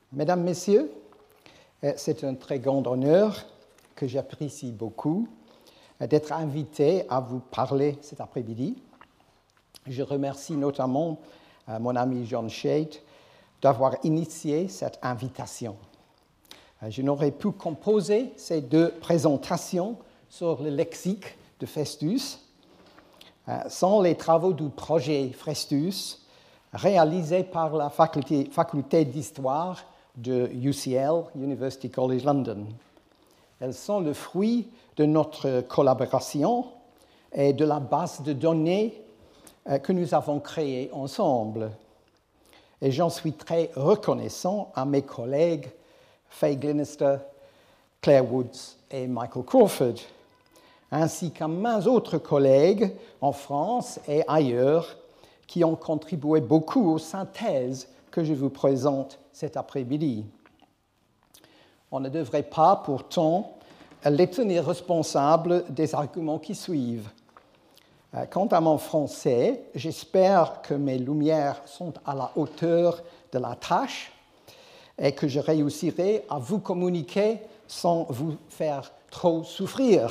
Mesdames, Messieurs, c'est un très grand honneur que j'apprécie beaucoup d'être invité à vous parler cet après-midi. Je remercie notamment mon ami John Shade d'avoir initié cette invitation. Je n'aurais pu composer ces deux présentations sur le lexique de Festus sans les travaux du projet Festus réalisé par la faculté d'histoire de UCL, University College London. Elles sont le fruit de notre collaboration et de la base de données que nous avons créée ensemble. Et j'en suis très reconnaissant à mes collègues Faye Glenister, Claire Woods et Michael Crawford, ainsi qu'à maints autres collègues en France et ailleurs qui ont contribué beaucoup aux synthèses que je vous présente cet après-midi. On ne devrait pas, pourtant, les tenir responsables des arguments qui suivent. Quant à mon français, j'espère que mes lumières sont à la hauteur de la tâche et que je réussirai à vous communiquer sans vous faire trop souffrir.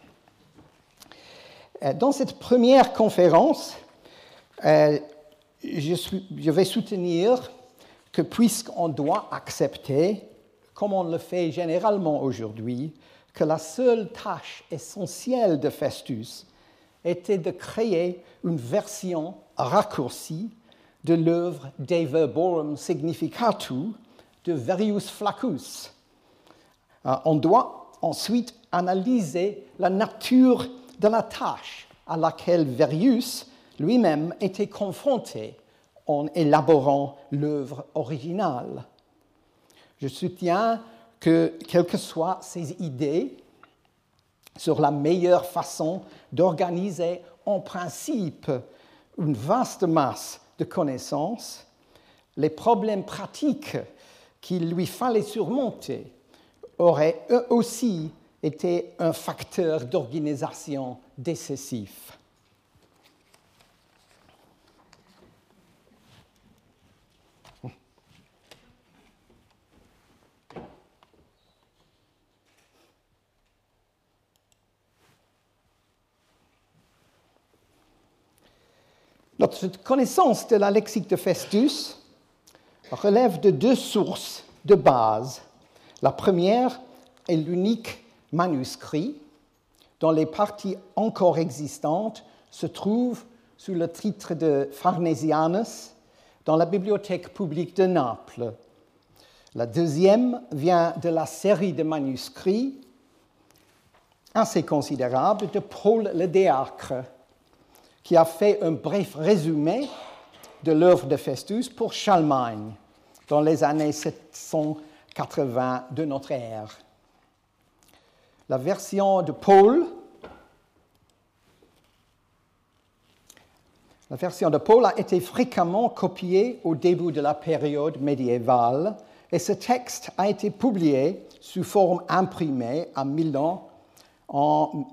Dans cette première conférence, je vais soutenir que puisqu'on doit accepter, comme on le fait généralement aujourd'hui, que la seule tâche essentielle de Festus était de créer une version raccourcie de l'œuvre De Verborum Significatu de Verrius Flaccus. On doit ensuite analyser la nature de la tâche à laquelle Verrius lui-même était confronté en élaborant l'œuvre originale. Je soutiens que, quelles que soient ses idées sur la meilleure façon d'organiser en principe une vaste masse de connaissances, les problèmes pratiques qu'il lui fallait surmonter auraient eux aussi été un facteur d'organisation décisif. Notre connaissance de la lexique de Festus relève de deux sources de base. La première est l'unique manuscrit dont les parties encore existantes se trouvent sous le titre de Farnesianus dans la bibliothèque publique de Naples. La deuxième vient de la série de manuscrits assez considérable de Paul le Diacre, qui a fait un bref résumé de l'œuvre de Festus pour Charlemagne dans les années 780 de notre ère. La version de Paul a été fréquemment copiée au début de la période médiévale et ce texte a été publié sous forme imprimée à Milan en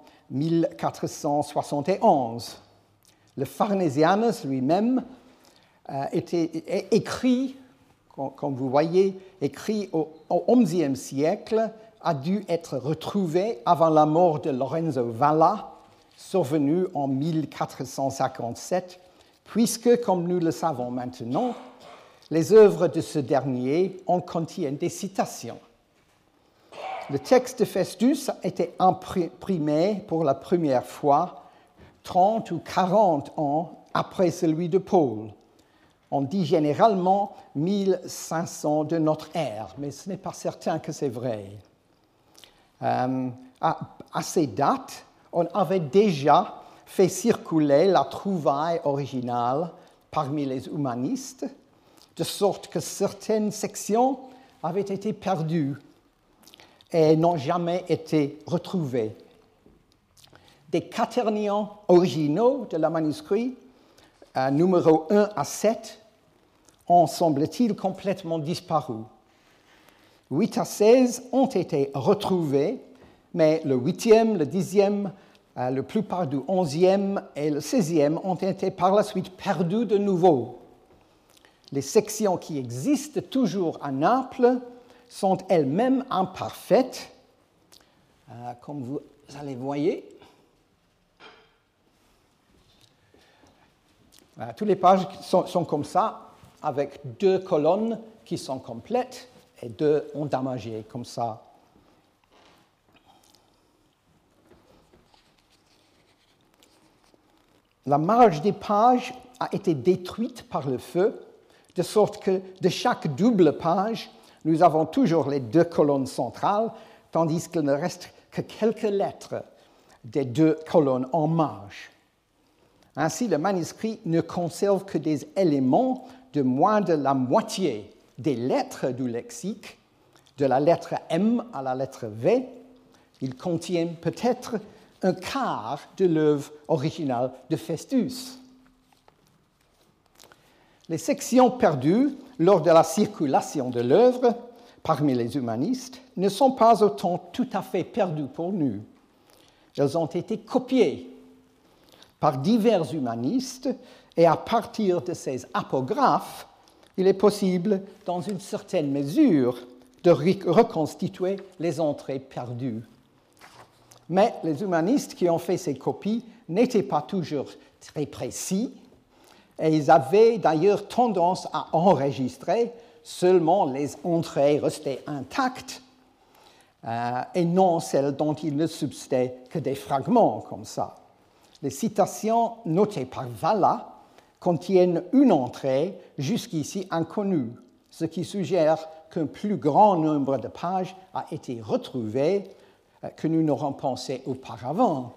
1471. Le Farnesianus lui-même était écrit, comme vous voyez, écrit au XIe siècle, a dû être retrouvé avant la mort de Lorenzo Valla, survenue en 1457, puisque, comme nous le savons maintenant, les œuvres de ce dernier en contiennent des citations. Le texte de Festus a été imprimé pour la première fois 30 ou 40 ans après celui de Paul. On dit généralement 1500 de notre ère, mais ce n'est pas certain que c'est vrai. À ces dates, on avait déjà fait circuler la trouvaille originale parmi les humanistes, de sorte que certaines sections avaient été perdues et n'ont jamais été retrouvées. Des quaternions originaux de la manuscrit, numéro 1 à 7, ont, semble-t-il, complètement disparu. 8 à 16 ont été retrouvés, mais le 8e, le 10e, la plupart du 11e et le 16e ont été par la suite perdus de nouveau. les sections qui existent toujours à Naples sont elles-mêmes imparfaites, comme vous allez voir. Toutes les pages sont comme ça, avec 2 colonnes qui sont complètes et 2 endommagées, comme ça. La marge des pages a été détruite par le feu, de sorte que de chaque double page, nous avons toujours les 2 colonnes centrales, tandis qu'il ne reste que quelques lettres des 2 colonnes en marge. Ainsi, le manuscrit ne conserve que des éléments de moins de la moitié des lettres du lexique, de la lettre M à la lettre V. Il contient peut-être un quart de l'œuvre originale de Festus. Les sections perdues lors de la circulation de l'œuvre parmi les humanistes ne sont pas autant tout à fait perdues pour nous. Elles ont été copiées par divers humanistes et à partir de ces apographes, il est possible, dans une certaine mesure, de reconstituer les entrées perdues. Mais les humanistes qui ont fait ces copies n'étaient pas toujours très précis et ils avaient d'ailleurs tendance à enregistrer seulement les entrées restées intactes et non celles dont il ne subsistait que des fragments comme ça. Les citations notées par Valla contiennent une entrée jusqu'ici inconnue, ce qui suggère qu'un plus grand nombre de pages a été retrouvé que nous n'aurons pensé auparavant.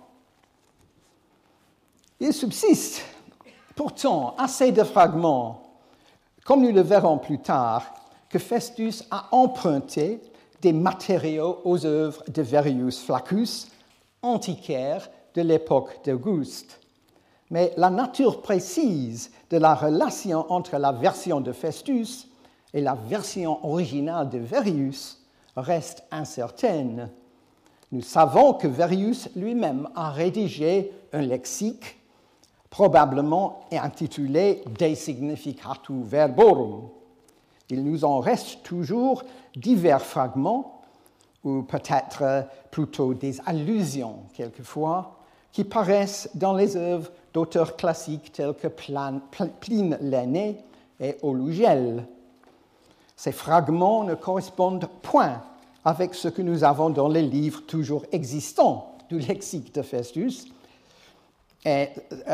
Il subsiste pourtant assez de fragments, comme nous le verrons plus tard, que Festus a emprunté des matériaux aux œuvres de Verrius Flaccus, antiquaires de l'époque d'Auguste. Mais la nature précise de la relation entre la version de Festus et la version originale de Verrius reste incertaine. Nous savons que Verrius lui-même a rédigé un lexique, probablement intitulé De Significatu Verborum. Il nous en reste toujours divers fragments, ou peut-être plutôt des allusions quelquefois, qui paraissent dans les œuvres d'auteurs classiques tels que Pline l'Aîné et Olugel. Ces fragments ne correspondent point avec ce que nous avons dans les livres toujours existants du lexique de Festus. Et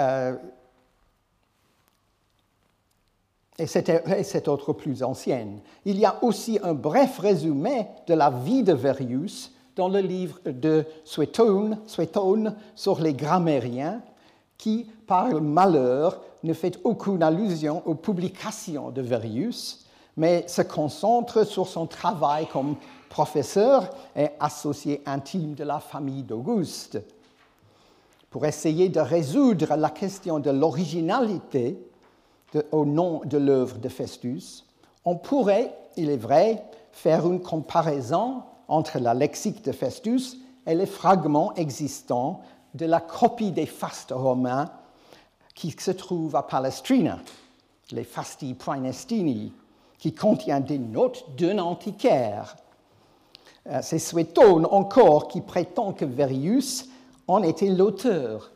cette autre plus ancienne. Il y a aussi un bref résumé de la vie de Verrius dans le livre de Suétone sur les grammairiens, qui, par malheur, ne fait aucune allusion aux publications de Verrius, mais se concentre sur son travail comme professeur et associé intime de la famille d'Auguste. Pour essayer de résoudre la question de l'originalité au nom de l'œuvre de Festus, on pourrait, il est vrai, faire une comparaison entre la lexique de Festus et les fragments existants de la copie des fastes romains qui se trouvent à Palestrina, les Fasti Praenestini, qui contient des notes d'un antiquaire. C'est Suétone encore qui prétend que Verrius en était l'auteur.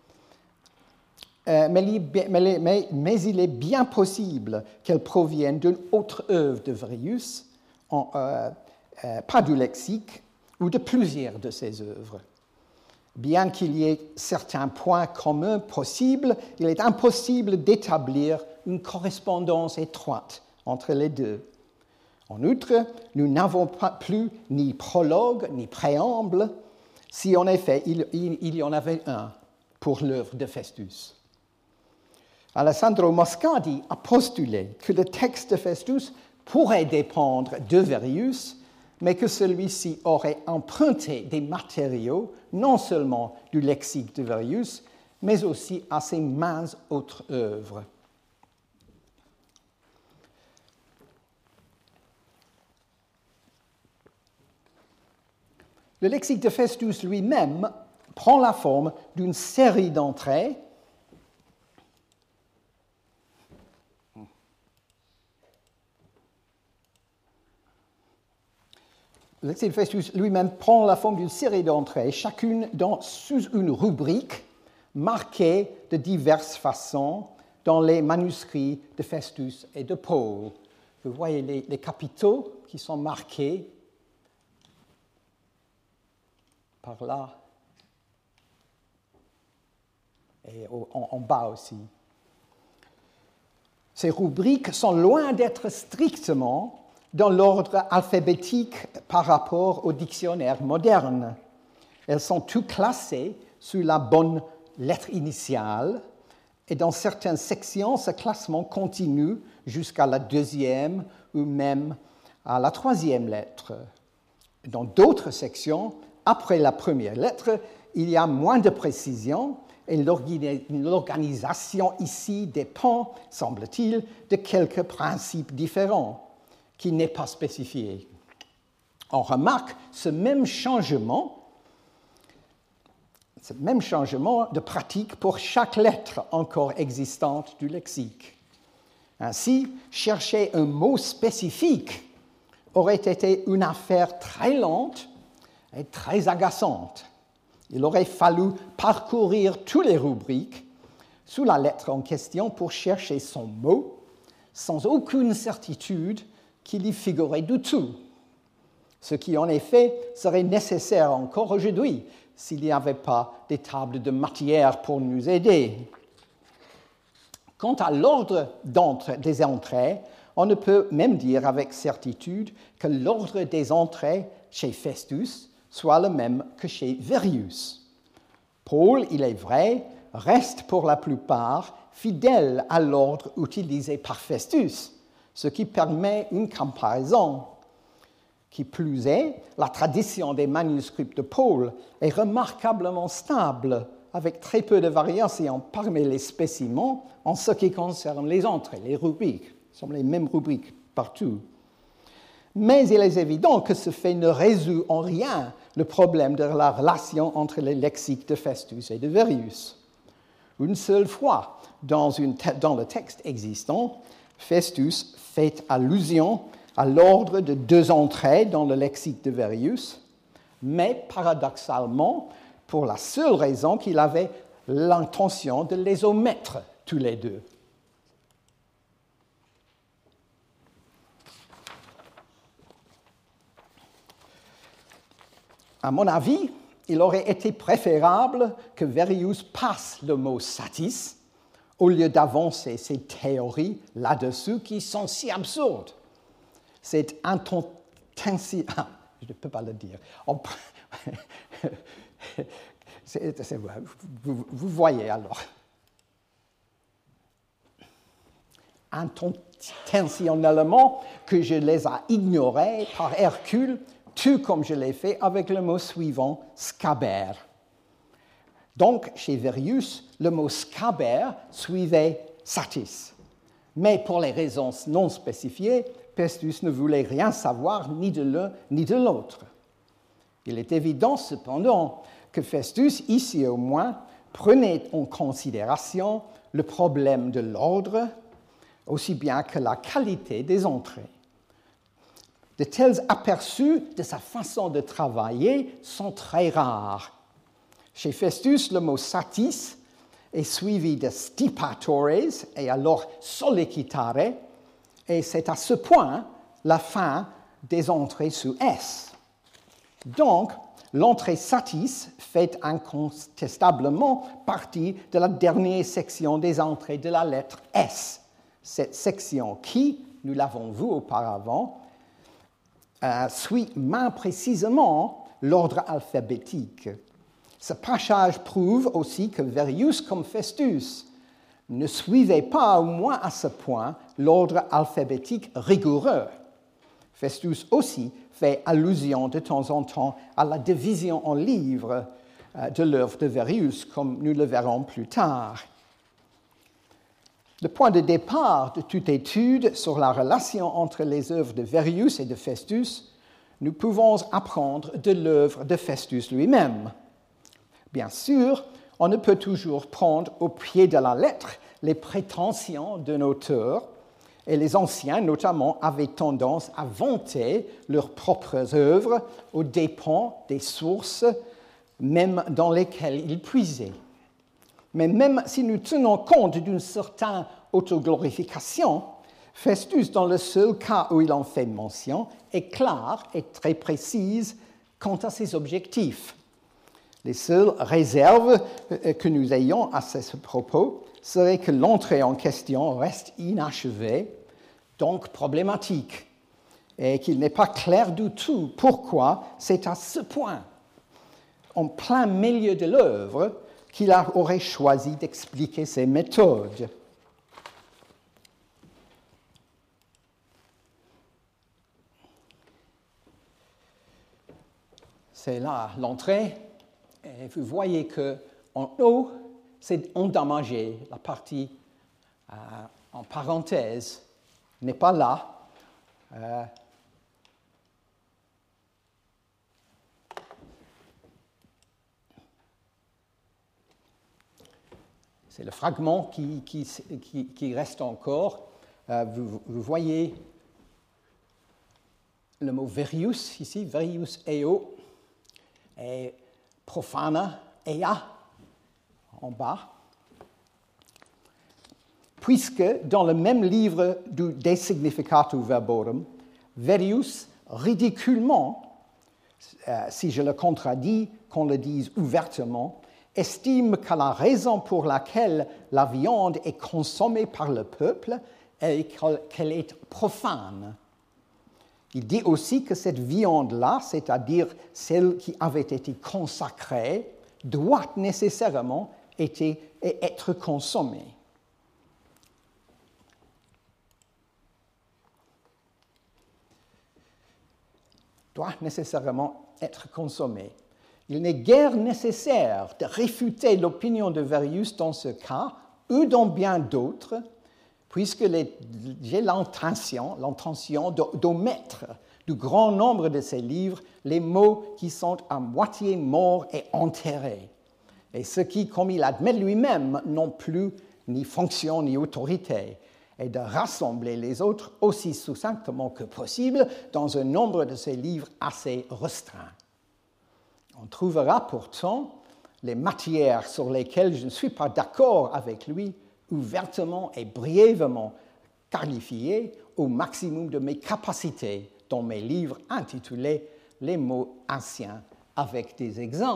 Mais il est bien possible qu'elle provienne d'une autre œuvre de Verrius, pas du lexique, ou de plusieurs de ses œuvres. Bien qu'il y ait certains points communs possibles, il est impossible d'établir une correspondance étroite entre les deux. En outre, nous n'avons plus ni prologue ni préamble, si en effet il y en avait un pour l'œuvre de Festus. Alessandro Moscadi a postulé que le texte de Festus pourrait dépendre de Verrius, mais que celui-ci aurait emprunté des matériaux, non seulement du lexique de Verrius, mais aussi à ses maintes autres œuvres. Le lexique de Festus lui-même prend la forme d'une série d'entrées l'excès de Festus lui-même prend la forme d'une série d'entrées, chacune sous une rubrique marquée de diverses façons dans les manuscrits de Festus et de Paul. Vous voyez les capitaux qui sont marqués par là et en bas aussi. Ces rubriques sont loin d'être strictement dans l'ordre alphabétique par rapport au dictionnaire moderne. Elles sont toutes classées sous la bonne lettre initiale et dans certaines sections, ce classement continue jusqu'à la deuxième ou même à la troisième lettre. Dans d'autres sections, après la première lettre, il y a moins de précision et l'organisation ici dépend, semble-t-il, de quelques principes différents qui n'est pas spécifié. On remarque ce même changement de pratique pour chaque lettre encore existante du lexique. Ainsi, chercher un mot spécifique aurait été une affaire très lente et très agaçante. Il aurait fallu parcourir toutes les rubriques sous la lettre en question pour chercher son mot, sans aucune certitude qu'il y figurait du tout, ce qui en effet serait nécessaire encore aujourd'hui s'il n'y avait pas des tables de matière pour nous aider. Quant à l'ordre des entrées, on ne peut même dire avec certitude que l'ordre des entrées chez Festus soit le même que chez Verrius. Paul, il est vrai, reste pour la plupart fidèle à l'ordre utilisé par Festus, ce qui permet une comparaison. Qui plus est, la tradition des manuscrits de Paul est remarquablement stable, avec très peu de variations parmi les spécimens en ce qui concerne les entrées, les rubriques. Ce sont les mêmes rubriques partout. Mais il est évident que ce fait ne résout en rien le problème de la relation entre les lexiques de Festus et de Verrius. Une seule fois, dans le texte existant, Festus fait allusion à l'ordre de deux entrées dans le lexique de Verrius, mais paradoxalement, pour la seule raison qu'il avait l'intention de les omettre tous les deux. À mon avis, il aurait été préférable que Verrius passe le mot satis au lieu d'avancer ses théories là-dessus qui sont si absurdes. Cette intention... je ne peux pas le dire. Vous voyez alors. Intentionnellement que je les ai ignorés par Hercule, tout comme je l'ai fait avec le mot suivant, scaber. Donc, chez Verrius, le mot scaber suivait satis. Mais pour les raisons non spécifiées, Festus ne voulait rien savoir ni de l'un ni de l'autre. Il est évident cependant que Festus, ici au moins, prenait en considération le problème de l'ordre, aussi bien que la qualité des entrées. De tels aperçus de sa façon de travailler sont très rares. Chez Festus, le mot satis est suivi de stipatores et alors sollicitare, et c'est à ce point la fin des entrées sous S. Donc, l'entrée satis fait incontestablement partie de la dernière section des entrées de la lettre S. Cette section qui, nous l'avons vu auparavant, suit moins précisément l'ordre alphabétique. Ce passage prouve aussi que Verrius, comme Festus, ne suivait pas, au moins à ce point, l'ordre alphabétique rigoureux. Festus aussi fait allusion de temps en temps à la division en livres de l'œuvre de Verrius, comme nous le verrons plus tard. Le point de départ de toute étude sur la relation entre les œuvres de Verrius et de Festus, nous pouvons apprendre de l'œuvre de Festus lui-même. Bien sûr, on ne peut toujours prendre au pied de la lettre les prétentions d'un auteur, Et les anciens, notamment, avaient tendance à vanter leurs propres œuvres aux dépens des sources, même dans lesquelles ils puisaient. Mais même si nous tenons compte d'une certaine autoglorification, Festus, dans le seul cas où il en fait mention, est clair et très précise quant à ses objectifs. Les seules réserves que nous ayons à ce propos serait que l'entrée en question reste inachevée, donc problématique, et qu'il n'est pas clair du tout pourquoi c'est à ce point, en plein milieu de l'œuvre, qu'il aurait choisi d'expliquer ses méthodes. C'est là l'entrée, et vous voyez qu'en haut, c'est endommagé. La partie en parenthèse n'est pas là. C'est le fragment qui reste encore. Vous voyez le mot verius ici, verius eo, et profana ea en bas. Puisque dans le même livre du De Significato Verborum, Verius ridiculement, si je le contredis, qu'on le dise ouvertement, estime que la raison pour laquelle la viande est consommée par le peuple est qu'elle est profane. Il dit aussi que cette viande-là, c'est-à-dire celle qui avait été consacrée, doit nécessairement être consommée. Doit nécessairement être consommée. Il n'est guère nécessaire de réfuter l'opinion de Verius dans ce cas, ou dans bien d'autres, puisque j'ai l'intention d'omettre du grand nombre de ces livres les mots qui sont à moitié morts et enterrés, et ceux qui, comme il admet lui-même, n'ont plus ni fonction ni autorité, et de rassembler les autres aussi succinctement que possible dans un nombre de ces livres assez restreint. On trouvera pourtant les matières sur lesquelles je ne suis pas d'accord avec lui ouvertement et brièvement qualifiées au maximum de mes capacités dans mes livres intitulés « Les mots anciens avec des exemples ».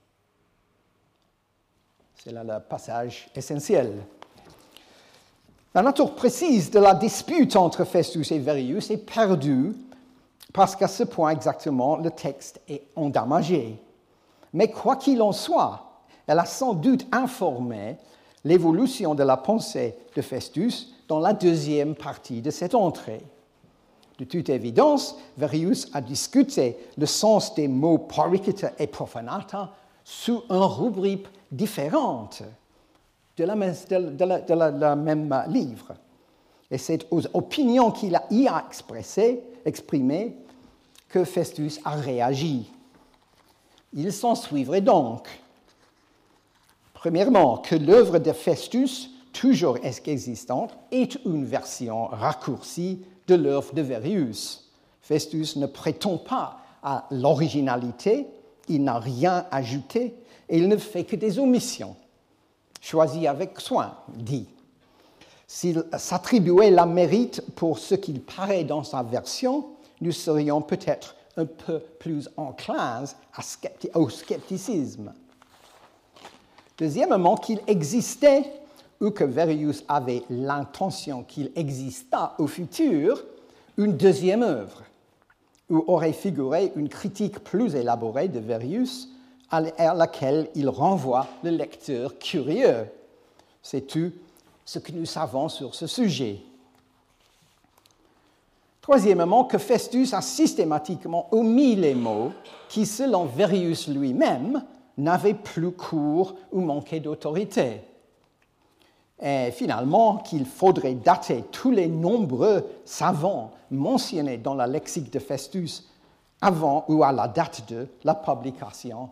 C'est là le passage essentiel. La nature précise de la dispute entre Festus et Verius est perdue parce qu'à ce point exactement, le texte est endommagé. Mais quoi qu'il en soit, elle a sans doute informé l'évolution de la pensée de Festus dans la deuxième partie de cette entrée. De toute évidence, Verius a discuté le sens des mots poricita et profanata sous une rubrique différente de la même livre. Et c'est aux opinions qu'il y a exprimées que Festus a réagi. Il s'ensuivrait donc, premièrement, que l'œuvre de Festus, toujours existante, est une version raccourcie de l'œuvre de Verius. Festus ne prétend pas à l'originalité, il n'a rien ajouté, et il ne fait que des omissions, choisies avec soin, dit. S'il s'attribuait la mérite pour ce qu'il paraît dans sa version, nous serions peut-être un peu plus enclins au scepticisme. Deuxièmement, qu'il existait, ou que Verius avait l'intention qu'il exista au futur, une deuxième œuvre, où aurait figuré une critique plus élaborée de Verius, à laquelle il renvoie le lecteur curieux. C'est tout ce que nous savons sur ce sujet. Troisièmement, que Festus a systématiquement omis les mots qui, selon Verius lui-même, n'avaient plus cours ou manquaient d'autorité. Et finalement, qu'il faudrait dater tous les nombreux savants mentionnés dans la lexique de Festus avant ou à la date de la publication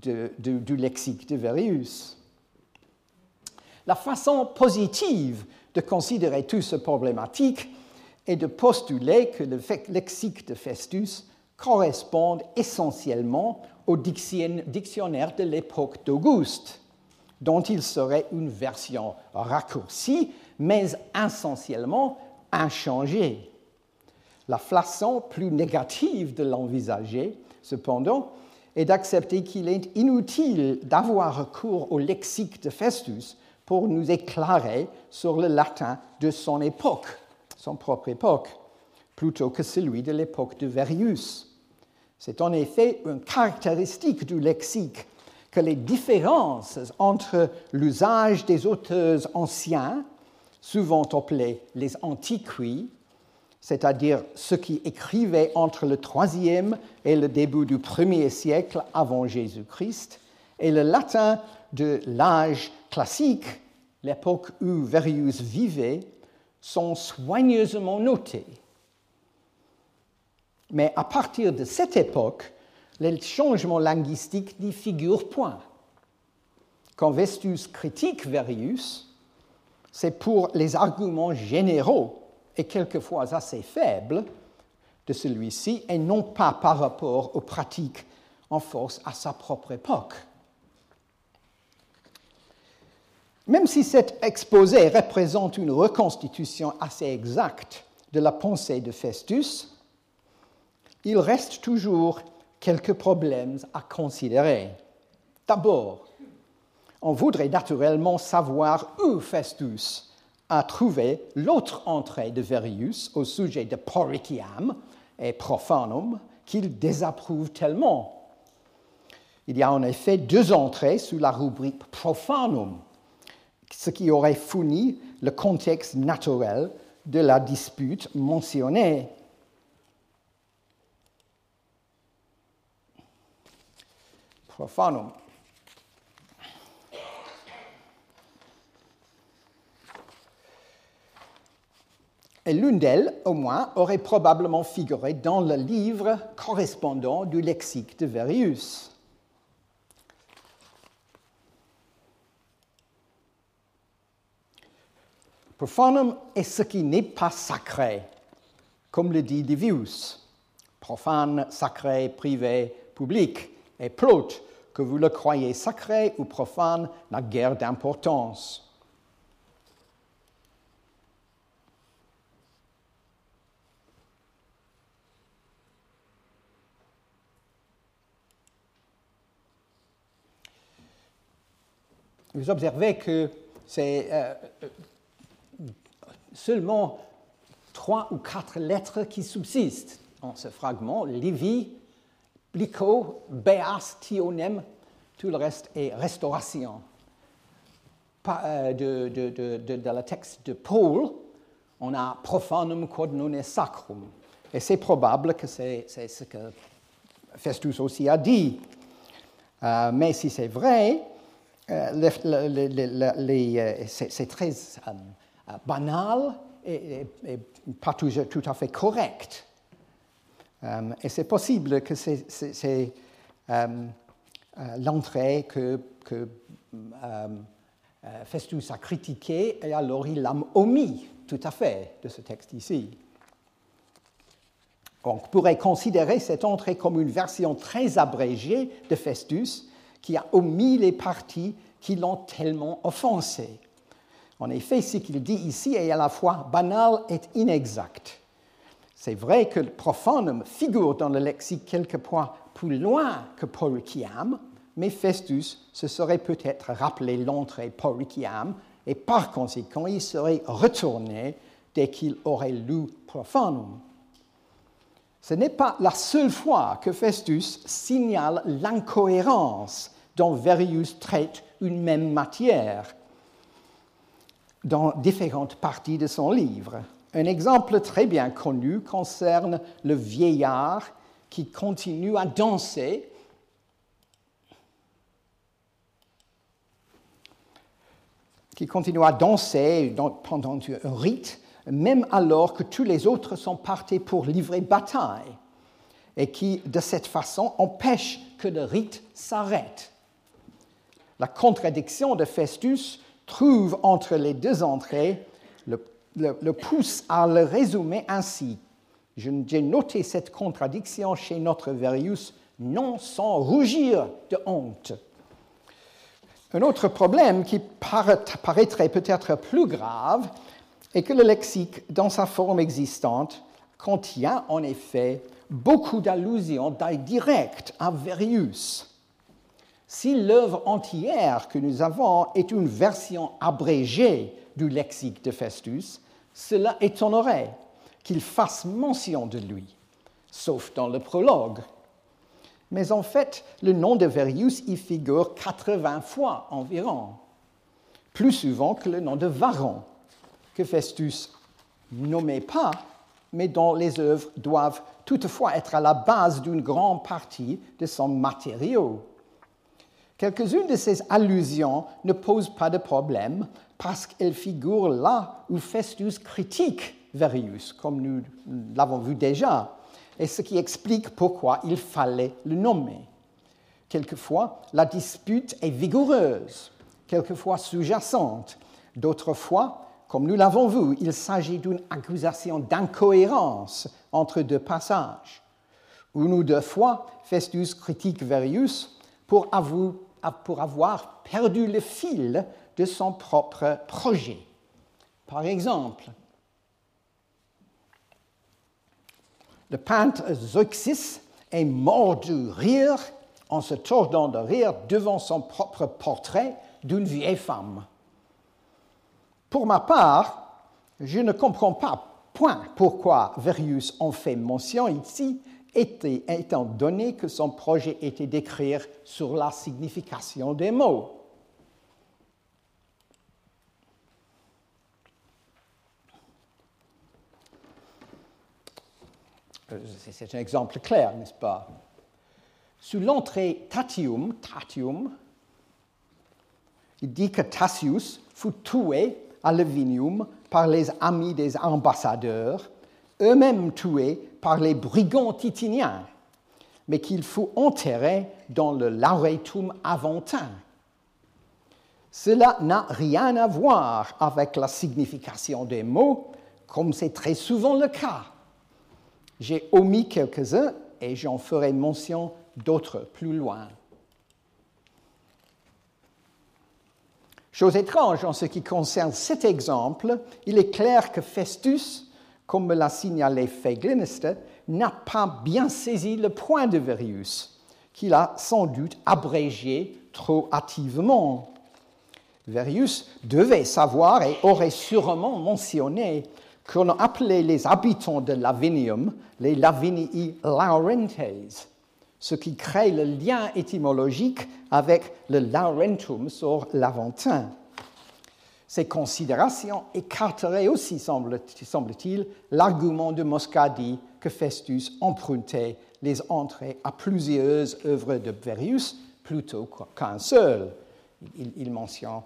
du lexique de Verius. La façon positive de considérer tout ce problématique et de postuler que le lexique de Festus corresponde essentiellement au dictionnaire de l'époque d'Auguste, dont il serait une version raccourcie, mais essentiellement inchangée. La façon plus négative de l'envisager, cependant, est d'accepter qu'il est inutile d'avoir recours au lexique de Festus pour nous éclairer sur le latin de son époque, son propre époque, plutôt que celui de l'époque de Verrius. C'est en effet une caractéristique du lexique que les différences entre l'usage des auteurs anciens, souvent appelés les antiquis, c'est-à-dire ceux qui écrivaient entre le IIIe et le début du 1er siècle avant Jésus-Christ, et le latin de l'âge classique, l'époque où Verrius vivait, sont soigneusement notés. Mais à partir de cette époque, les changements linguistiques n'y figurent point. Quand Festus critique Verrius, c'est pour les arguments généraux et quelquefois assez faibles de celui-ci, et non pas par rapport aux pratiques en force à sa propre époque. Même si cet exposé représente une reconstitution assez exacte de la pensée de Festus, il reste toujours quelques problèmes à considérer. D'abord, on voudrait naturellement savoir où Festus a trouvé l'autre entrée de Verrius au sujet de Poriciam et Profanum qu'il désapprouve tellement. Il y a en effet 2 entrées sous la rubrique Profanum, ce qui aurait fourni le contexte naturel de la dispute mentionnée. Profanum. Et l'une d'elles, au moins, aurait probablement figuré dans le livre correspondant du lexique de Verrius. Profanum est ce qui n'est pas sacré, comme le dit Livius. Profane, sacré, privé, public. Et Plaute, que vous le croyez sacré ou profane, n'a guère d'importance. Vous observez que c'est seulement 3 ou 4 lettres qui subsistent en ce fragment. Levi, Plico, Beas, Tionem, tout le reste est restauration. De la texte de Paul, on a profanum quod non est sacrum. Et c'est probable que c'est ce que Festus aussi a dit. Mais si c'est vrai, c'est très banal et pas tout à fait correct. Et c'est possible que c'est l'entrée que Festus a critiquée et alors il l'a omis tout à fait de ce texte ici. On pourrait considérer cette entrée comme une version très abrégée de Festus qui a omis les parties qui l'ont tellement offensé. En effet, ce qu'il dit ici est à la fois banal et inexact. C'est vrai que le profanum figure dans le lexique quelquefois plus loin que Poriciam, mais Festus se serait peut-être rappelé l'entrée Poriciam et par conséquent, il serait retourné dès qu'il aurait lu Profanum. Ce n'est pas la seule fois que Festus signale l'incohérence dont Verrius traite une même matière dans différentes parties de son livre. Un exemple très bien connu concerne le vieillard qui continue à danser pendant un rite, même alors que tous les autres sont partis pour livrer bataille, et qui, de cette façon, empêche que le rite s'arrête. La contradiction de Festus trouve entre les 2 entrées le pousse à le résumer ainsi. J'ai noté cette contradiction chez notre Verrius, non sans rougir de honte. Un autre problème qui paraîtrait peut-être plus grave est que le lexique, dans sa forme existante, contient en effet beaucoup d'allusions directes à Verrius. Si l'œuvre entière que nous avons est une version abrégée du lexique de Festus, cela étonnerait qu'il fasse mention de lui, sauf dans le prologue. Mais en fait, le nom de Verrius y figure 80 fois environ, plus souvent que le nom de Varron, que Festus nommait pas, mais dont les œuvres doivent toutefois être à la base d'une grande partie de son matériau. Quelques-unes de ces allusions ne posent pas de problème parce qu'elles figurent là où Festus critique Verrius, comme nous l'avons vu déjà, et ce qui explique pourquoi il fallait le nommer. Quelquefois, la dispute est vigoureuse, quelquefois sous-jacente. D'autres fois, comme nous l'avons vu, il s'agit d'une accusation d'incohérence entre deux passages. Une ou deux fois, Festus critique Verrius pour avoir perdu le fil de son propre projet. Par exemple, le peintre Zeuxis est mort de rire en se tordant de rire devant son propre portrait d'une vieille femme. Pour ma part, je ne comprends pas point pourquoi Verrius en fait mention ici, étant donné que son projet était d'écrire sur la signification des mots. C'est un exemple clair, n'est-ce pas? Sous l'entrée Tatium, il dit que Tacius fut tué à Lavinium par les amis des ambassadeurs, eux-mêmes tués par les brigands titiniens, mais qu'il fut enterré dans le Lauretum Aventin. Cela n'a rien à voir avec la signification des mots, comme c'est très souvent le cas. J'ai omis quelques-uns et j'en ferai mention d'autres plus loin. Chose étrange en ce qui concerne cet exemple, il est clair que Festus, comme me l'a signalé Feiglinister, n'a pas bien saisi le point de Verrius, qu'il a sans doute abrégé trop hâtivement. Verrius devait savoir et aurait sûrement mentionné qu'on appelait les habitants de Lavinium les Lavinii Laurentes, ce qui crée le lien étymologique avec le Laurentum sur l'Aventin. Ces considérations écarteraient aussi, semble-t-il, l'argument de Moscardie que Festus empruntait les entrées à plusieurs œuvres de Verrius plutôt qu'un seul. Il mentionne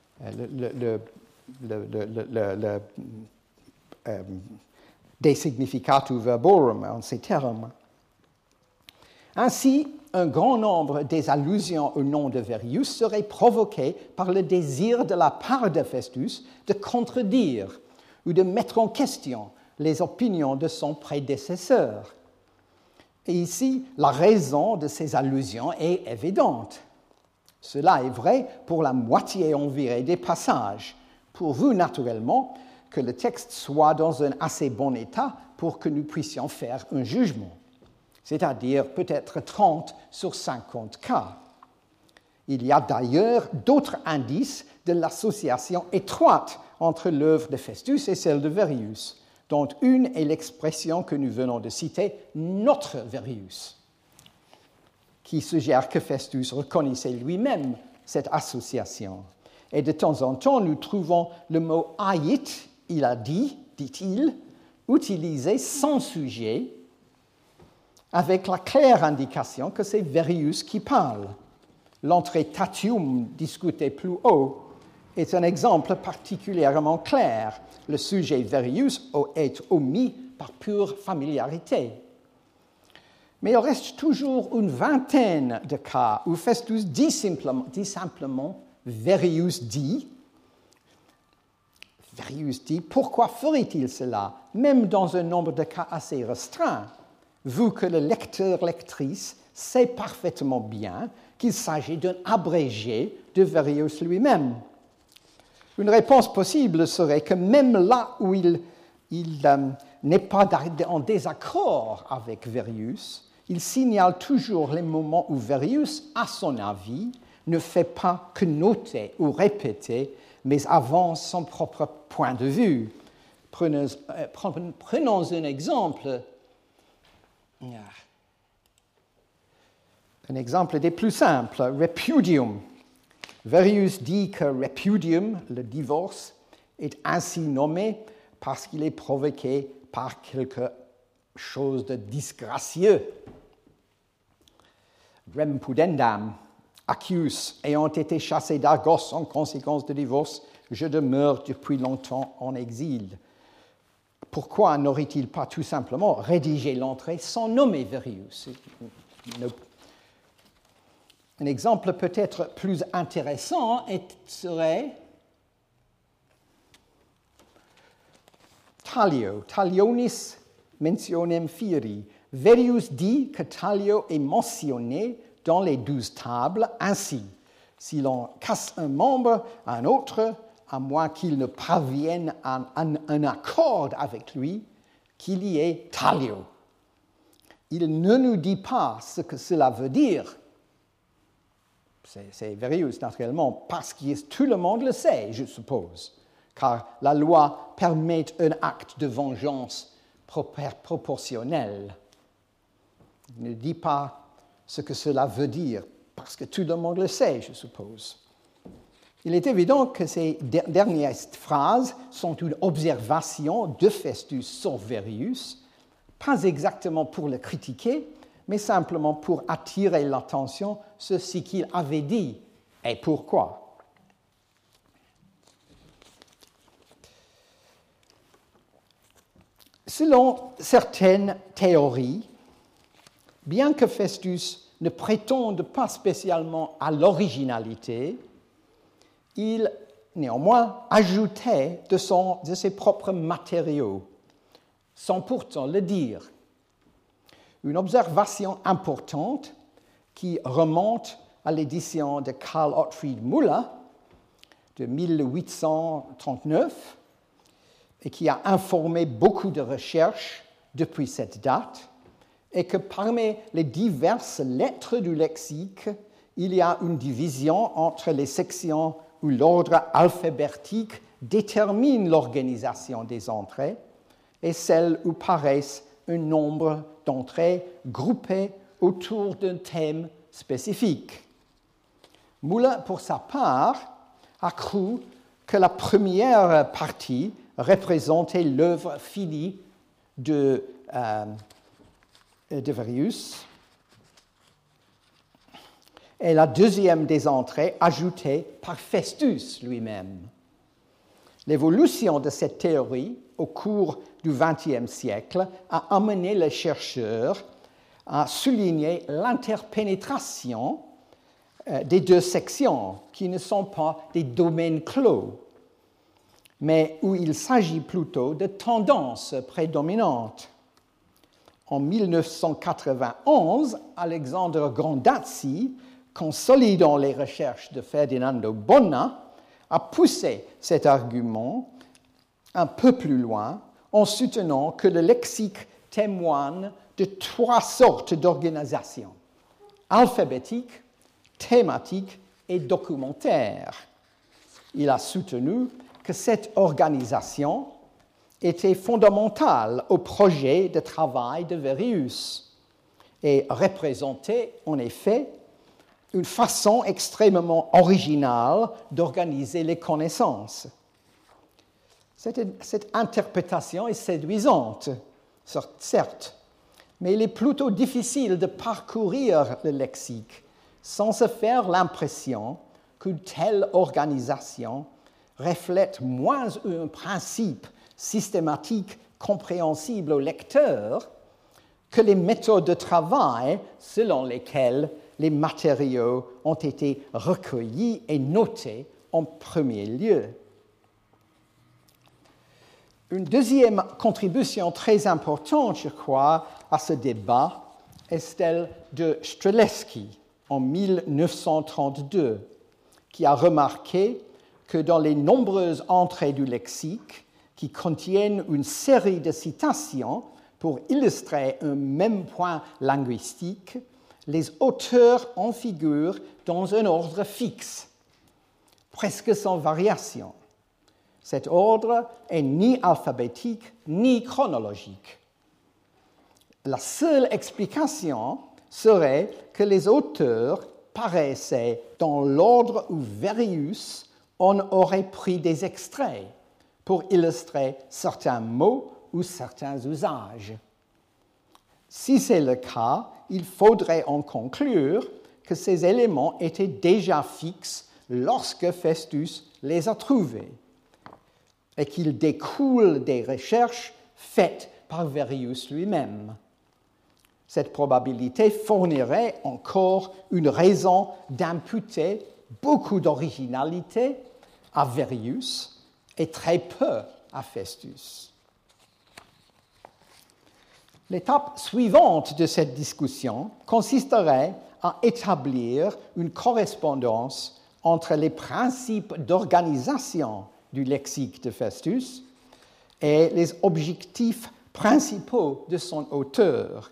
De significatu verborum en ces termes. Ainsi, un grand nombre des allusions au nom de Verrius seraient provoquées par le désir de la part de Festus de contredire ou de mettre en question les opinions de son prédécesseur. Et ici, la raison de ces allusions est évidente. Cela est vrai pour la moitié environ des passages, pourvu naturellement que le texte soit dans un assez bon état pour que nous puissions faire un jugement, c'est-à-dire peut-être 30 sur 50 cas. Il y a d'ailleurs d'autres indices de l'association étroite entre l'œuvre de Festus et celle de Verrius, dont une est l'expression que nous venons de citer, notre Verrius, qui suggère que Festus reconnaissait lui-même cette association. Et de temps en temps, nous trouvons le mot « ait », il a dit, dit-il, utilisé sans sujet, avec la claire indication que c'est Verrius qui parle. L'entrée Tatium, discutée plus haut, est un exemple particulièrement clair. Le sujet Verrius est omis par pure familiarité. Mais il reste toujours une vingtaine de cas où Festus dit simplement Verrius dit, Verrius dit, pourquoi ferait-il cela, même dans un nombre de cas assez restreint, vu que le lecteur-lectrice sait parfaitement bien qu'il s'agit d'un abrégé de Verrius lui-même. Une réponse possible serait que même là où il n'est pas en désaccord avec Verrius, il signale toujours les moments où Verrius, à son avis, ne fait pas que noter ou répéter, mais avance son propre point de vue. Prenons un exemple. Un exemple des plus simples, repudium. Verrius dit que repudium, le divorce, est ainsi nommé parce qu'il est provoqué par quelque chose de disgracieux. Rem pudendam, Accius, ayant été chassé d'Argos en conséquence du divorce, je demeure depuis longtemps en exil. Pourquoi n'aurait-il pas tout simplement rédigé l'entrée sans nommer Verrius? Un exemple peut-être plus intéressant serait Tallio, Tallionis mentionem firi. Verrius dit que Tallio est mentionné dans les 12 tables ainsi. Si l'on casse un membre à un autre, à moins qu'il ne parvienne à un accord avec lui, qu'il y ait Tallio. Il ne nous dit pas ce que cela veut dire. C'est Verrius, naturellement, parce que tout le monde le sait, je suppose, car la loi permet un acte de vengeance proportionnel. Il ne dit pas ce que cela veut dire, parce que tout le monde le sait, je suppose. Il est évident que ces dernières phrases sont une observation de Festus sur Verrius, pas exactement pour le critiquer, mais simplement pour attirer l'attention sur ce qu'il avait dit et pourquoi. Selon certaines théories, bien que Festus ne prétende pas spécialement à l'originalité, il néanmoins ajoutait de ses propres matériaux, sans pourtant le dire. Une observation importante qui remonte à l'édition de Karl Ottfried Müller de 1839 et qui a informé beaucoup de recherches depuis cette date, est que parmi les diverses lettres du lexique, il y a une division entre les sections où l'ordre alphabétique détermine l'organisation des entrées et celles où paraissent un nombre d'entrées groupées autour d'un thème spécifique. Müller, pour sa part, a cru que la première partie représentait l'œuvre finie de Verrius et la deuxième des entrées ajoutée par Festus lui-même. L'évolution de cette théorie au cours du XXe siècle a amené les chercheurs à souligner l'interpénétration des deux sections, qui ne sont pas des domaines clos, mais où il s'agit plutôt de tendances prédominantes. En 1991, Alexandre Grondazzi, consolidant les recherches de Ferdinando Bonna, a poussé cet argument un peu plus loin en soutenant que le lexique témoigne de trois sortes d'organisation: alphabétique, thématique et documentaire. Il a soutenu que cette organisation était fondamentale au projet de travail de Verrius et représentait en effet une façon extrêmement originale d'organiser les connaissances. Cette interprétation est séduisante, certes, mais il est plutôt difficile de parcourir le lexique sans se faire l'impression qu'une telle organisation reflète moins un principe systématique compréhensible au lecteur que les méthodes de travail selon lesquelles les matériaux ont été recueillis et notés en premier lieu. Une deuxième contribution très importante, je crois, à ce débat est celle de Strzelecki en 1932, qui a remarqué que dans les nombreuses entrées du lexique qui contiennent une série de citations pour illustrer un même point linguistique, les auteurs en figurent dans un ordre fixe, presque sans variation. Cet ordre est ni alphabétique ni chronologique. La seule explication serait que les auteurs paraissaient dans l'ordre où Verrius en aurait pris des extraits pour illustrer certains mots ou certains usages. Si c'est le cas, il faudrait en conclure que ces éléments étaient déjà fixes lorsque Festus les a trouvés et qu'ils découlent des recherches faites par Verrius lui-même. Cette probabilité fournirait encore une raison d'imputer beaucoup d'originalité à Verrius et très peu à Festus. L'étape suivante de cette discussion consisterait à établir une correspondance entre les principes d'organisation du lexique de Festus et les objectifs principaux de son auteur.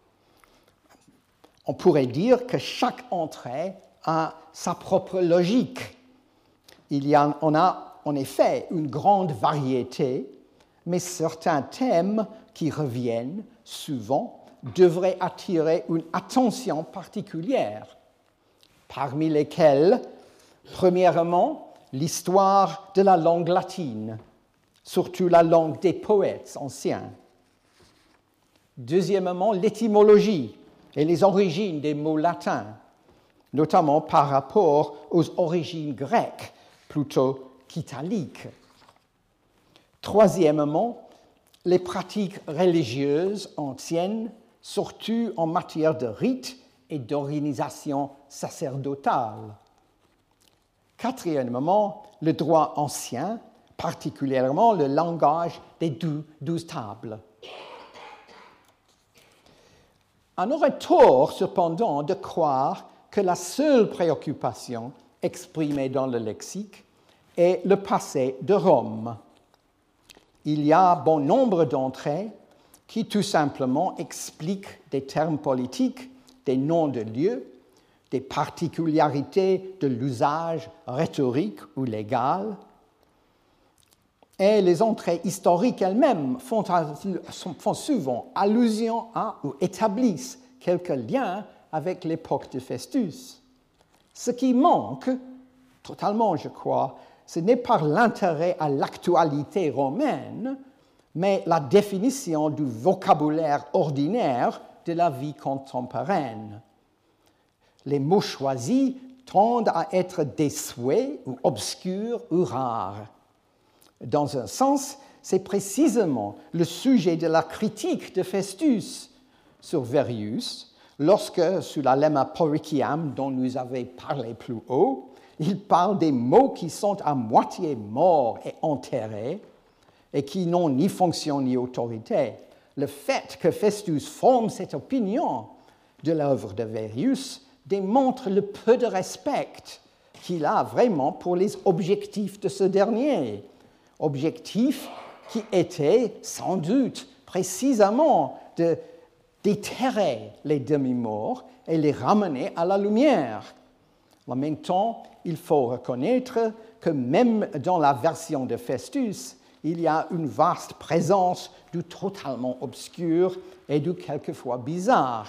On pourrait dire que chaque entrée a sa propre logique. On a en effet une grande variété, mais certains thèmes qui reviennent souvent devraient attirer une attention particulière, parmi lesquels, premièrement, l'histoire de la langue latine, surtout la langue des poètes anciens. Deuxièmement, l'étymologie et les origines des mots latins, notamment par rapport aux origines grecques plutôt qu'italiques. Troisièmement, les pratiques religieuses anciennes, surtout en matière de rites et d'organisation sacerdotale. Quatrièmement, le droit ancien, particulièrement le langage des 12 tables. On aurait tort, cependant, de croire que la seule préoccupation exprimée dans le lexique est le passé de Rome. Il y a bon nombre d'entrées qui tout simplement expliquent des termes politiques, des noms de lieux, des particularités de l'usage rhétorique ou légal. Et les entrées historiques elles-mêmes font souvent allusion à ou établissent quelques liens avec l'époque de Festus. Ce qui manque, totalement je crois, ce n'est pas l'intérêt à l'actualité romaine, mais la définition du vocabulaire ordinaire de la vie contemporaine. Les mots choisis tendent à être désuets ou obscurs ou rares. Dans un sens, c'est précisément le sujet de la critique de Festus sur Verrius, lorsque, sous la lemma poriciam dont nous avons parlé plus haut, il parle des mots qui sont à moitié morts et enterrés et qui n'ont ni fonction ni autorité. Le fait que Festus forme cette opinion de l'œuvre de Verrius démontre le peu de respect qu'il a vraiment pour les objectifs de ce dernier, objectifs qui étaient sans doute précisément de déterrer les demi-morts et les ramener à la lumière. En même temps, il faut reconnaître que même dans la version de Festus, il y a une vaste présence du totalement obscur et du quelquefois bizarre.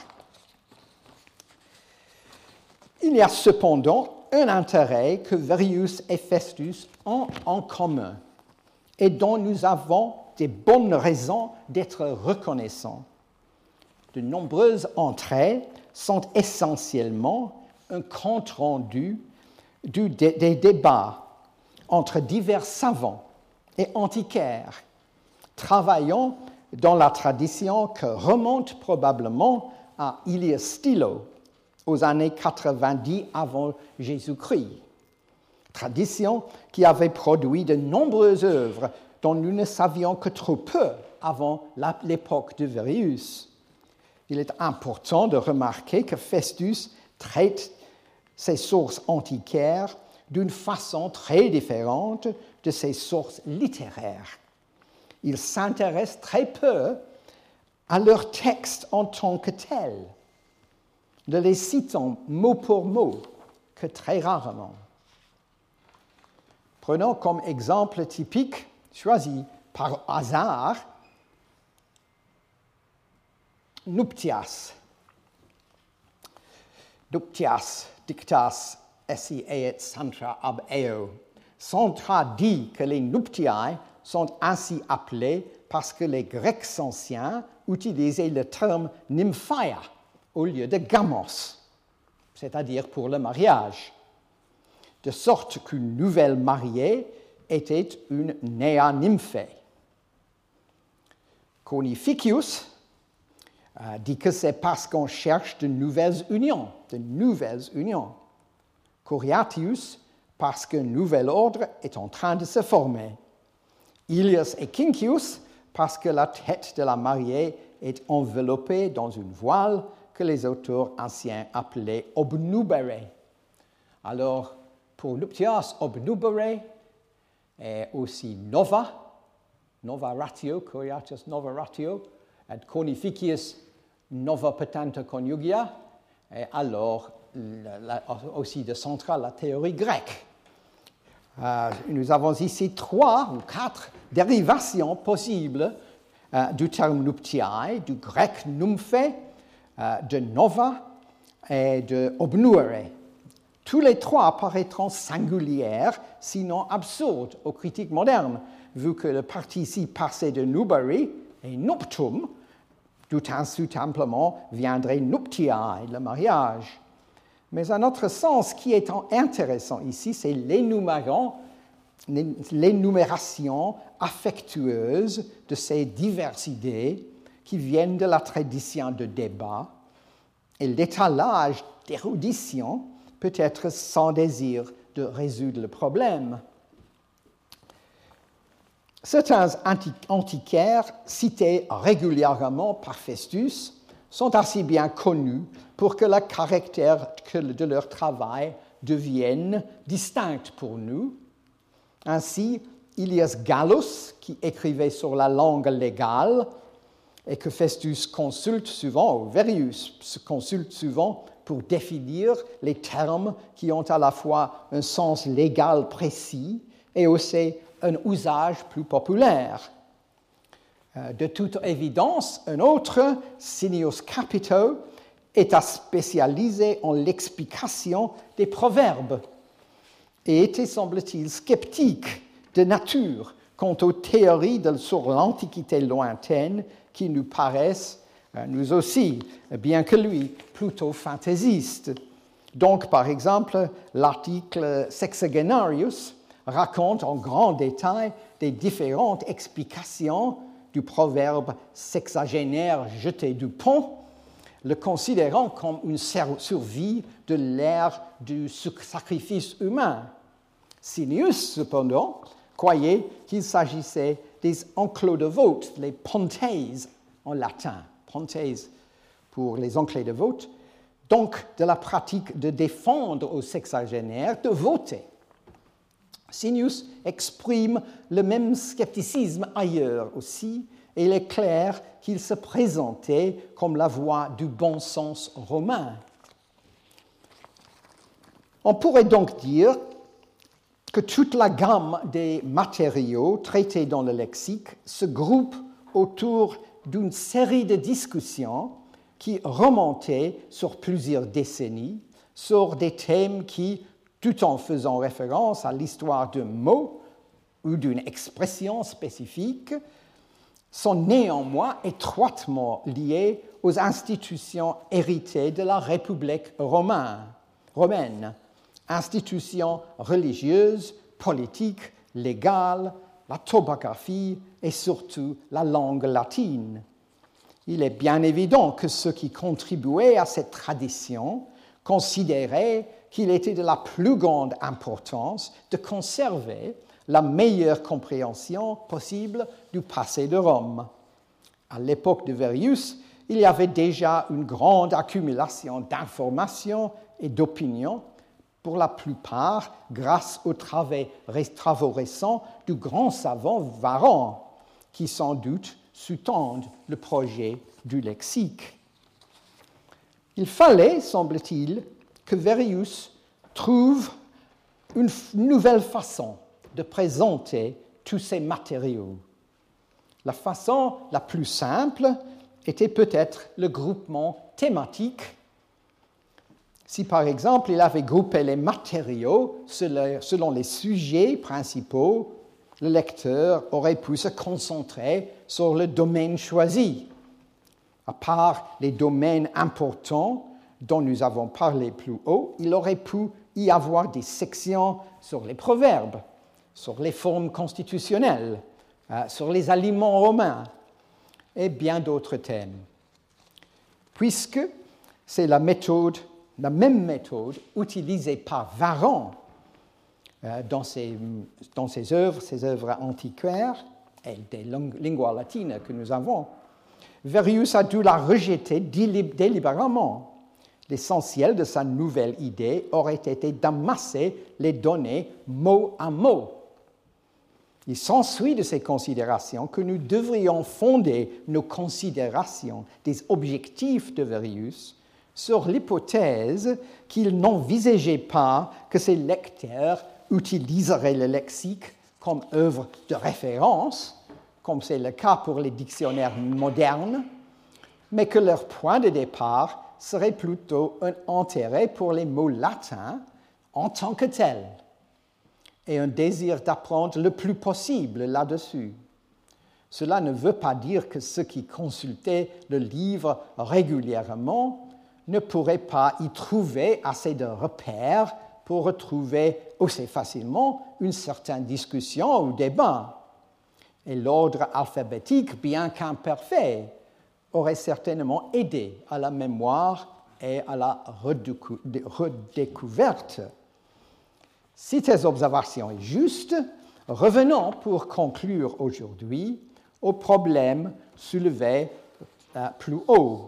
Il y a cependant un intérêt que Verrius et Festus ont en commun et dont nous avons des bonnes raisons d'être reconnaissants. De nombreuses entrées sont essentiellement un compte-rendu des débats entre divers savants et antiquaires, travaillant dans la tradition que remonte probablement à Ilias Stilo, aux années 90 avant Jésus-Christ. Tradition qui avait produit de nombreuses œuvres dont nous ne savions que trop peu avant l'époque de Véréus. Il est important de remarquer que Festus traite ces sources antiquaires d'une façon très différente de ses sources littéraires. Il s'intéresse très peu à leurs textes en tant que tels, ne les citant mot pour mot que très rarement. Prenons comme exemple typique, choisi par hasard, nuptias. Nuptias, dictas, esse eit santra ab eo. Santra dit que les nuptiae sont ainsi appelés parce que les Grecs anciens utilisaient le terme nymphaia au lieu de gamos, c'est-à-dire pour le mariage, de sorte qu'une nouvelle mariée était une nea nymphae. Cornificius dit que c'est parce qu'on cherche de nouvelles unions. Coriatius, parce qu'un nouvel ordre est en train de se former. Ilius et Quincius, parce que la tête de la mariée est enveloppée dans une voile que les auteurs anciens appelaient obnubere. Alors, pour nuptias, obnubere est aussi nova ratio, coriatius nova ratio, et cornificius nova potenta conjugia, et alors aussi de centrale la théorie grecque. Nous avons ici 3 ou 4 dérivations possibles du terme nuptiae, du grec nymphe, de nova et de obnuere. Tous les 3 paraîtront singulières, sinon absurdes aux critiques modernes, vu que le participe passé de nubere et nuptum, tout simplement viendrait nuptiae, le mariage. Mais un autre sens qui est intéressant ici, c'est l'énumération affectueuse de ces diverses idées qui viennent de la tradition de débat et l'étalage d'érudition peut-être sans désir de résoudre le problème. Certains antiquaires cités régulièrement par Festus sont assez bien connus pour que le caractère de leur travail devienne distinct pour nous. Ainsi, Ilias Gallus, qui écrivait sur la langue légale et que Festus consulte souvent, ou Véréus se consulte souvent pour définir les termes qui ont à la fois un sens légal précis et aussi un usage plus populaire. De toute évidence, un autre, Cineus Capito, est spécialisé en l'explication des proverbes et était, semble-t-il, sceptique de nature quant aux théories sur l'Antiquité lointaine qui nous paraissent, nous aussi, bien que lui, plutôt fantaisistes. Donc, par exemple, l'article Sexagenarius raconte en grand détail des différentes explications du proverbe sexagénaire jeté du pont, le considérant comme une survie de l'ère du sacrifice humain. Cineus, cependant, croyait qu'il s'agissait des enclos de vote, les pontes en latin, pontes pour les enclos de vote, donc de la pratique de défendre aux sexagénaires de voter. Cineus exprime le même scepticisme ailleurs aussi, et il est clair qu'il se présentait comme la voie du bon sens romain. On pourrait donc dire que toute la gamme des matériaux traités dans le lexique se groupe autour d'une série de discussions qui remontaient sur plusieurs décennies, sur des thèmes qui, tout en faisant référence à l'histoire d'un mot ou d'une expression spécifique, sont néanmoins étroitement liés aux institutions héritées de la République romaine, institutions religieuses, politiques, légales, la topographie et surtout la langue latine. Il est bien évident que ceux qui contribuaient à cette tradition considéraient qu'il était de la plus grande importance de conserver la meilleure compréhension possible du passé de Rome. À l'époque de Verrius, il y avait déjà une grande accumulation d'informations et d'opinions, pour la plupart grâce aux travaux récents du grand savant Varron, qui sans doute sous-tendent le projet du lexique. Il fallait, semble-t-il, que Verrius trouve une nouvelle façon de présenter tous ces matériaux. La façon la plus simple était peut-être le groupement thématique. Si par exemple il avait groupé les matériaux selon les sujets principaux, le lecteur aurait pu se concentrer sur le domaine choisi. À part les domaines importants dont nous avons parlé plus haut, il aurait pu y avoir des sections sur les proverbes, sur les formes constitutionnelles, sur les aliments romains et bien d'autres thèmes. Puisque c'est la même méthode utilisée par Varron dans ses œuvres antiquaires et des lingua latines que nous avons, Verrius a dû la rejeter délibérément. L'essentiel de sa nouvelle idée aurait été d'amasser les données mot à mot. Il s'ensuit de ces considérations que nous devrions fonder nos considérations des objectifs de Verrius sur l'hypothèse qu'il n'envisageait pas que ses lecteurs utiliseraient le lexique comme œuvre de référence, comme c'est le cas pour les dictionnaires modernes, mais que leur point de départ serait plutôt un intérêt pour les mots latins en tant que tels et un désir d'apprendre le plus possible là-dessus. Cela ne veut pas dire que ceux qui consultaient le livre régulièrement ne pourraient pas y trouver assez de repères pour retrouver aussi facilement une certaine discussion ou débat. Et l'ordre alphabétique, bien qu'imparfait, aurait certainement aidé à la mémoire et à la redécouverte. Si tes observations sont justes, revenons pour conclure aujourd'hui au problème soulevé plus haut.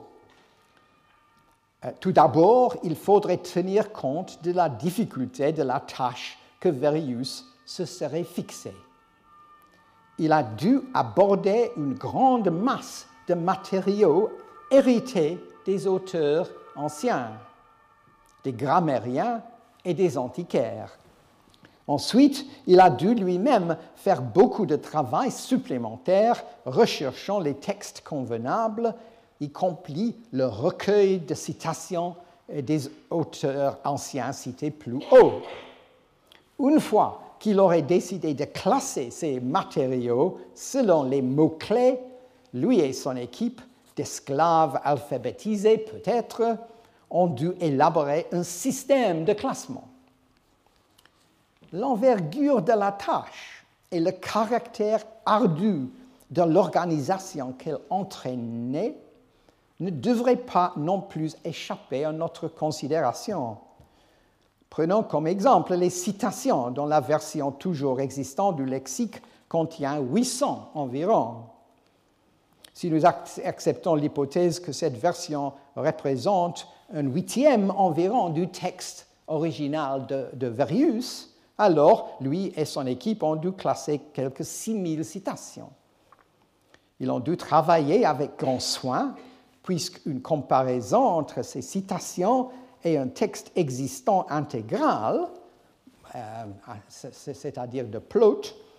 Tout d'abord, il faudrait tenir compte de la difficulté de la tâche que Verrius se serait fixée. Il a dû aborder une grande masse de matériaux hérités des auteurs anciens, des grammairiens et des antiquaires. Ensuite, il a dû lui-même faire beaucoup de travail supplémentaire recherchant les textes convenables, y compris le recueil de citations des auteurs anciens cités plus haut. Une fois qu'il aurait décidé de classer ces matériaux selon les mots-clés, lui et son équipe d'esclaves alphabétisés peut-être ont dû élaborer un système de classement. L'envergure de la tâche et le caractère ardu de l'organisation qu'elle entraînait ne devraient pas non plus échapper à notre considération. Prenons comme exemple les citations dont la version toujours existante du lexique contient 800 environ. Si nous acceptons l'hypothèse que cette version représente un huitième environ du texte original de Verrius, alors lui et son équipe ont dû classer quelques 6000 citations. Ils ont dû travailler avec grand soin, puisqu'une comparaison entre ces citations et un texte existant intégral, c'est-à-dire de plot,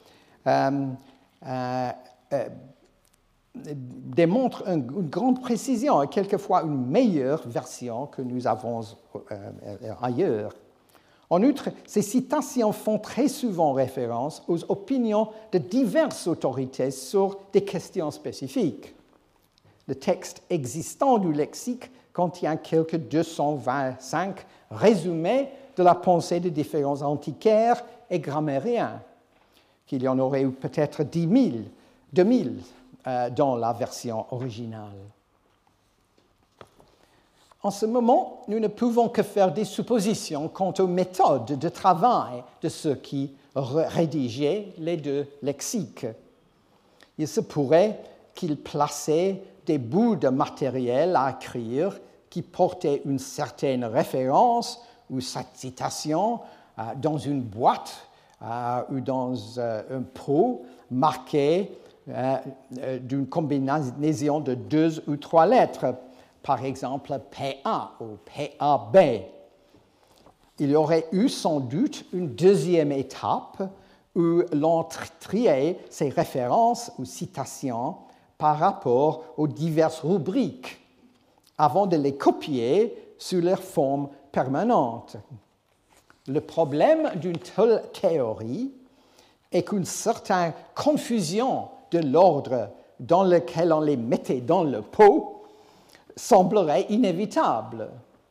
démontre une grande précision et quelquefois une meilleure version que nous avons ailleurs. En outre, ces citations font très souvent référence aux opinions de diverses autorités sur des questions spécifiques. Le texte existant du lexique contient quelques 225 résumés de la pensée de différents antiquaires et grammairiens, qu'il y en aurait eu peut-être 2000 dans la version originale. En ce moment, nous ne pouvons que faire des suppositions quant aux méthodes de travail de ceux qui rédigeaient les deux lexiques. Il se pourrait qu'ils plaçaient des bouts de matériel à écrire qui portaient une certaine référence ou citation dans une boîte ou dans un pot marqué d'une combinaison de 2 ou 3 lettres, par exemple PA ou PAB. Il y aurait eu sans doute une deuxième étape où l'on triait ces références ou citations par rapport aux diverses rubriques avant de les copier sous leur forme permanente. Le problème d'une telle théorie est qu'une certaine confusion de l'ordre dans lequel on les mettait dans le pot semblerait inévitable,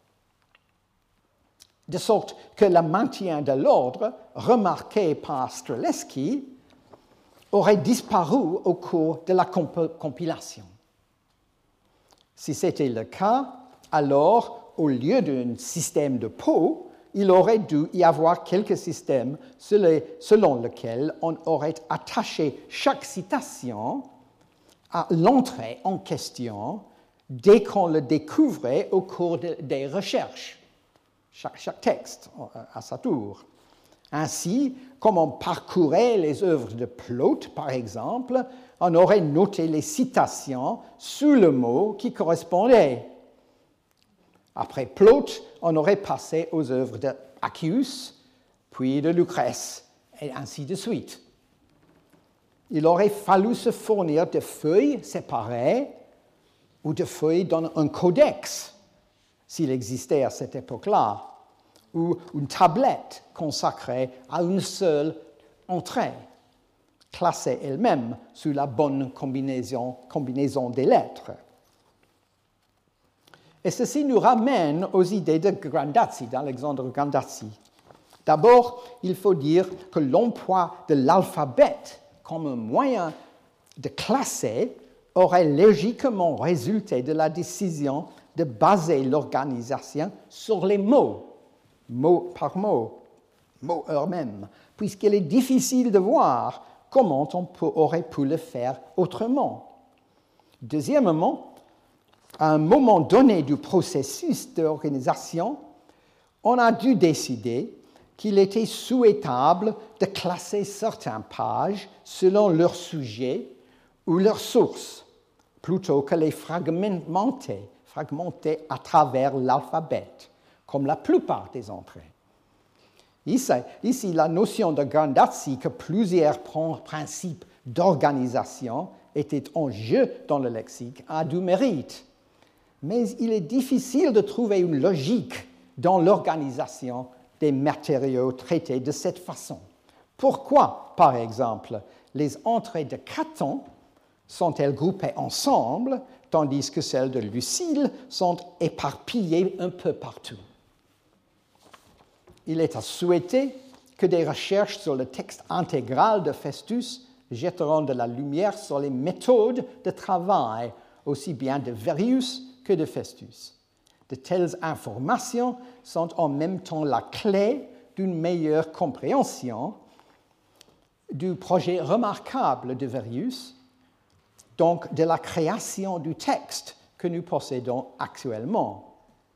de sorte que le maintien de l'ordre remarqué par Strzelecki aurait disparu au cours de la compilation. Si c'était le cas, alors, au lieu d'un système de pots, il aurait dû y avoir quelques systèmes selon lesquels on aurait attaché chaque citation à l'entrée en question dès qu'on le découvrait au cours des recherches, chaque texte à sa tour. Ainsi, comme on parcourait les œuvres de Plaute, par exemple, on aurait noté les citations sous le mot qui correspondait. Après Plaute, on aurait passé aux œuvres d'Accius, puis de Lucrèce, et ainsi de suite. Il aurait fallu se fournir de feuilles séparées ou de feuilles dans un codex, s'il existait à cette époque-là, ou une tablette consacrée à une seule entrée, classée elle-même sous la bonne combinaison des lettres. Et ceci nous ramène aux idées de Grandazzi, d'Alexandre Grandazzi. D'abord, il faut dire que l'emploi de l'alphabet comme un moyen de classer aurait logiquement résulté de la décision de baser l'organisation sur les mots, mot par mot, mots eux-mêmes, puisqu'il est difficile de voir comment on aurait pu le faire autrement. Deuxièmement, à un moment donné du processus d'organisation, on a dû décider qu'il était souhaitable de classer certaines pages selon leur sujet ou leur source, plutôt que les fragmenter à travers l'alphabet, comme la plupart des entrées. Ici, la notion de Grandazzi que plusieurs principes d'organisation étaient en jeu dans le lexique a du mérite. Mais il est difficile de trouver une logique dans l'organisation des matériaux traités de cette façon. Pourquoi, par exemple, les entrées de Caton sont-elles groupées ensemble, tandis que celles de Lucile sont éparpillées un peu partout? Il est à souhaiter que des recherches sur le texte intégral de Festus jetteront de la lumière sur les méthodes de travail, aussi bien de Verrius que de Festus. De telles informations sont en même temps la clé d'une meilleure compréhension du projet remarquable de Verrius, donc de la création du texte que nous possédons actuellement.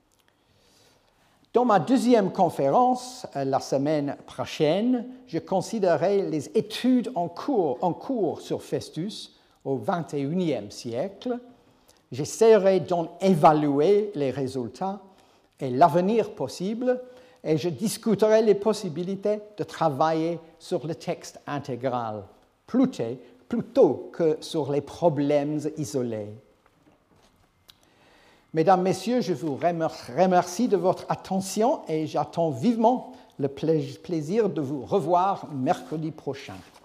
Dans ma deuxième conférence, la semaine prochaine, je considérerai les études en cours sur Festus au XXIe siècle. J'essaierai d'en évaluer les résultats et l'avenir possible, et je discuterai les possibilités de travailler sur le texte intégral, plutôt que sur les problèmes isolés. Mesdames, Messieurs, je vous remercie de votre attention et j'attends vivement le plaisir de vous revoir mercredi prochain.